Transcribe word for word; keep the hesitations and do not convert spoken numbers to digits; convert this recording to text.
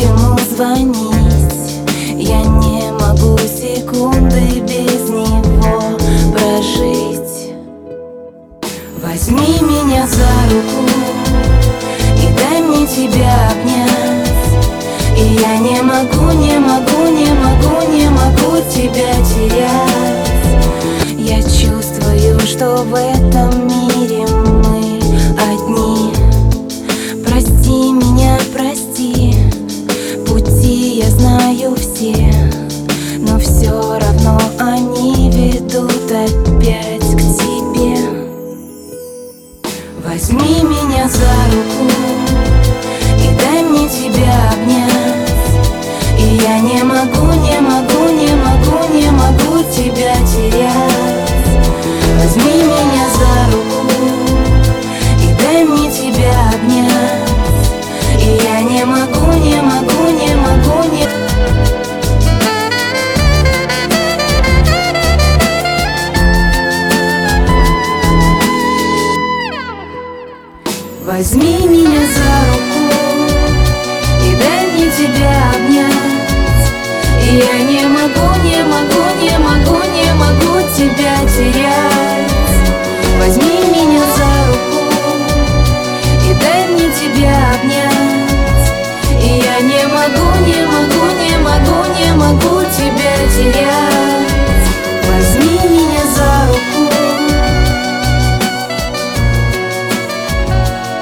ему звонить. Я не могу секунды без него прожить. Возьми меня за руку и дай мне тебя обнять. И я не могу, не могу, не могу, не могу тебя терять. Я чувствую, что в этом мире мы одни. Прости меня, прости. Пути я знаю все, но все равно они ведут опять к тебе. Возьми меня за руку и дай мне тебя обнять. И я не могу, не могу, не могу, не могу тебя терять. Возьми меня за руку и дай мне тебя обнять. И я не могу, не могу, не могу, не... Возьми меня за руку и дай мне тебя обнять. И я не могу, не могу, не могу, не могу тебя терять.